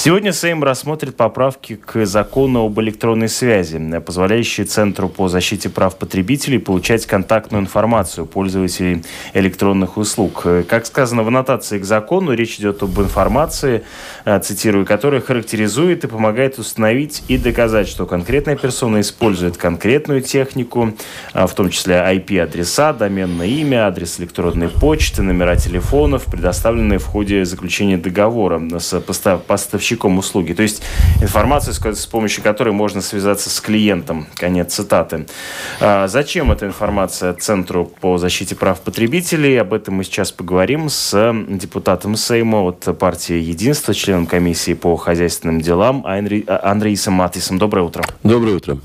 Сегодня Сейм рассмотрит поправки к закону об электронной связи, позволяющие Центру по защите прав потребителей получать контактную информацию пользователей электронных услуг. Как сказано в аннотации к закону, речь идет об информации, цитирую, которая характеризует и помогает установить и доказать, что конкретная персона использует конкретную технику, в том числе IP-адреса, доменное имя, адрес электронной почты, номера телефонов, предоставленные в ходе заключения договора с поставщиком услуги. То есть информация, с помощью которой можно связаться с клиентом. Конец цитаты. Зачем эта информация Центру по защите прав потребителей? Об этом мы сейчас поговорим с депутатом Сейма от партии «Единство», членом комиссии по хозяйственным делам Андреисом Матисом. Доброе утро. Доброе утро.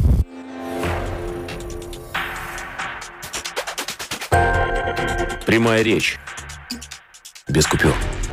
Прямая речь. Без купюр.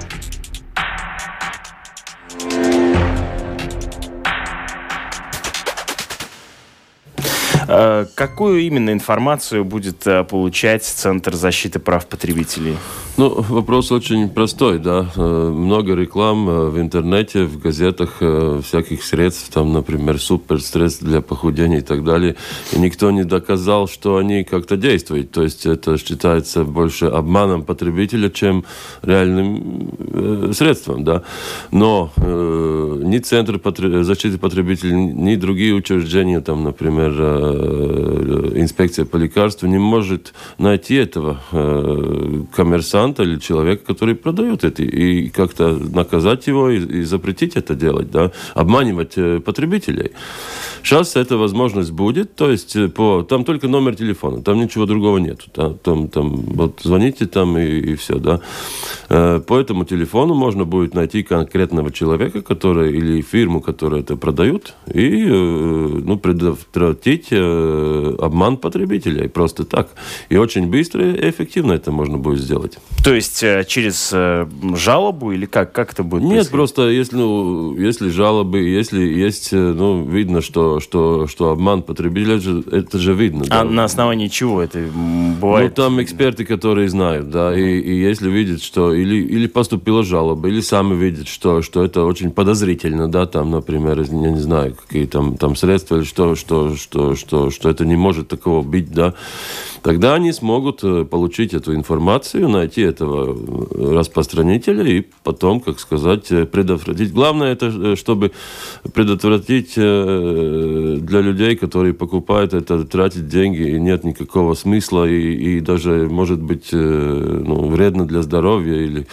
Какую именно информацию будет получать Центр защиты прав потребителей? Ну, вопрос очень простой, да. Много реклам в интернете, в газетах, всяких средств, там, например, суперсредств для похудения и так далее. И никто не доказал, что они как-то действуют. То есть это считается больше обманом потребителя, чем реальным средством, да. Но ни Центр защиты потребителей, ни другие учреждения, там, например, инспекция по лекарству не может найти этого коммерсанта или человека, который продает это, и как-то наказать его и запретить это делать, да, обманывать потребителей. Сейчас эта возможность будет, то есть там только номер телефона, там ничего другого нет, да? Там вот звоните там и все, да. По этому телефону можно будет найти конкретного человека, который или фирму, которая это продают, и предотвратить обман потребителей просто так. И очень быстро и эффективно это можно будет сделать. То есть через жалобу или как это будет? Нет, просто если жалобы, если есть, видно, что обман потребителя, это же видно. А да. На основании чего это бывает? Там эксперты, которые знают, да, и если видят, что или поступила жалоба, или сами видят, что это очень подозрительно, да, там, например, я не знаю, какие там средства, или что это не может такого быть, да, тогда они смогут получить эту информацию, найти этого распространителя и потом, как сказать, предотвратить. Главное, это чтобы предотвратить для людей, которые покупают это, тратить деньги, и нет никакого смысла, и даже, может быть, вредно для здоровья, или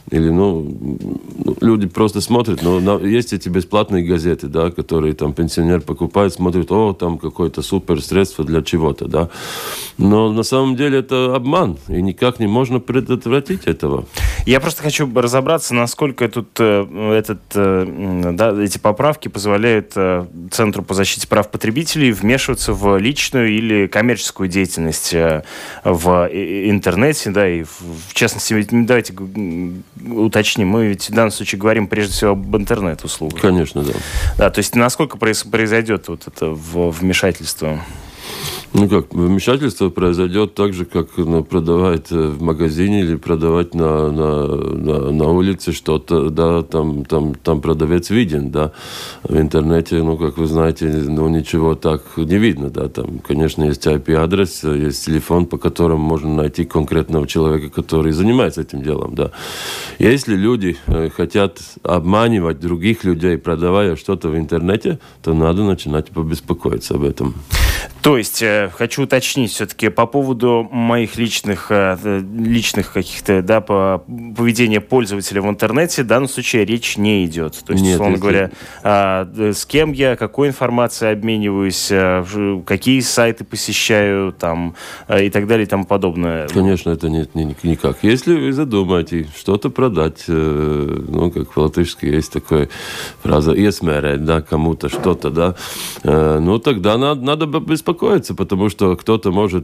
люди просто смотрят, но есть эти бесплатные газеты, да, которые там пенсионер покупает, смотрит, там какое-то суперсредство для чего-то, да. Но на самом деле это обман, и никак не можно предотвратить этого. Я просто хочу разобраться, насколько эти поправки позволяют Центру по защите прав потребителей вмешиваться в личную или коммерческую деятельность в интернете, да, и в частности, давайте уточним, мы ведь в данном случае говорим прежде всего об интернет-услугах. Конечно, да. Да, то есть насколько произойдет вот это вмешательство? Вмешательство произойдет так же, как продавать в магазине или продавать на улице что-то, да, там продавец виден, да. В интернете, как вы знаете, ничего так не видно, да. Там, конечно, есть IP-адрес, есть телефон, по которому можно найти конкретного человека, который занимается этим делом, да. Если люди хотят обманывать других людей, продавая что-то в интернете, то надо начинать побеспокоиться об этом. То есть, хочу уточнить все-таки по поводу моих личных каких-то, да, поведения пользователя в интернете, в данном случае речь не идет. То есть, условно говоря, с кем я, какой информацией обмениваюсь, какие сайты посещаю, там, и так далее, и тому подобное. Конечно, это нет никак. Если вы задумаете что-то продать, как по-латышски есть такая фраза «иесмērēt», да, кому-то что-то, да, тогда надо беспокоиться беспокоиться, потому что кто-то может,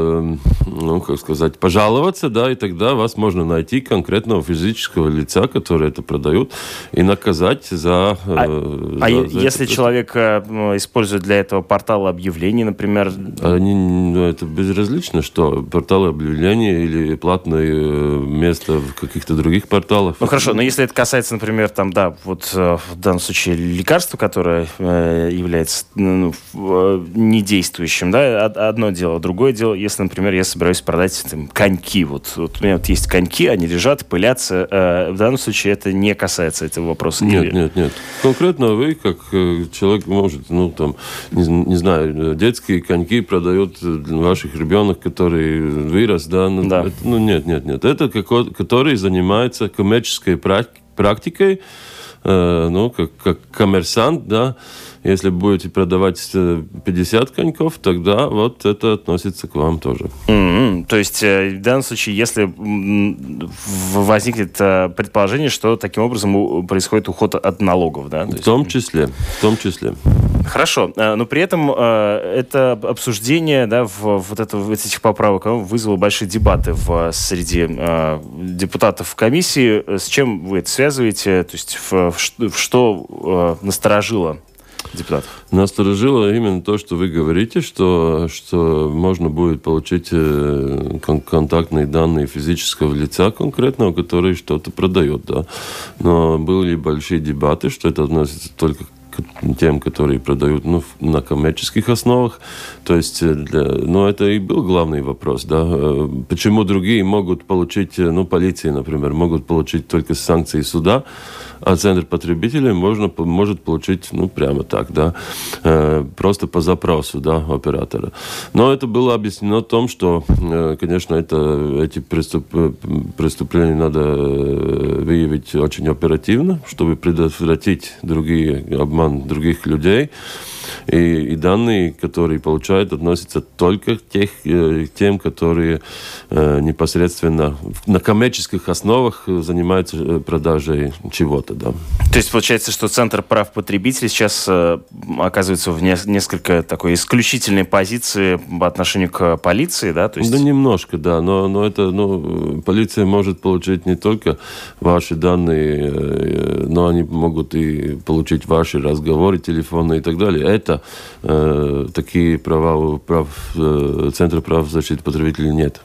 пожаловаться, да, и тогда вас можно найти конкретного физического лица, который это продает, и наказать за... Если человек использует для этого портал объявлений, например... Это безразлично, что порталы объявлений или платное место в каких-то других порталах. Ну хорошо, но если это касается, например, в данном случае лекарства, которое является недействующим, да, одно дело. Другое дело, если, например, я собираюсь продать коньки. Вот у меня есть коньки, они лежат, пылятся. В данном случае это не касается этого вопроса. Нет. Конкретно вы, как человек, может, не знаю, детские коньки продают ваших ребенок, который вырос, да? Да. Нет. Это который занимается коммерческой практикой, как коммерсант, да. Если будете продавать 50 коньков, тогда вот это относится к вам тоже. То есть, в данном случае, если возникнет предположение, что таким образом происходит уход от налогов, да? В том числе. Хорошо, но при этом это обсуждение, да, этих поправок вызвало большие дебаты среди депутатов комиссии. С чем вы это связываете? То есть, что насторожило депутатов? Насторожило именно то, что вы говорите, что можно будет получить контактные данные физического лица конкретного, который что-то продает, да. Но были большие дебаты, что это относится только к тем, которые продают на коммерческих основах. То есть, это и был главный вопрос, да. Почему другие могут получить, полиция, например, могут получить только санкции суда, а Центр потребителей может получить, прямо так, да, просто по запросу, да, оператора. Но это было объяснено том, что, конечно, эти преступления надо выявить очень оперативно, чтобы предотвратить обман других людей. И данные, которые получают, относятся только к тем, которые непосредственно на коммерческих основах занимаются продажей чего-то. Да. То есть получается, что Центр прав потребителей сейчас оказывается в несколько такой исключительной позиции по отношению к полиции, да? То есть... Да, немножко, да. Но это, полиция может получить не только ваши данные, но они могут и получить ваши разговоры телефонные и так далее. Это такие права Центра прав защиты потребителей нет.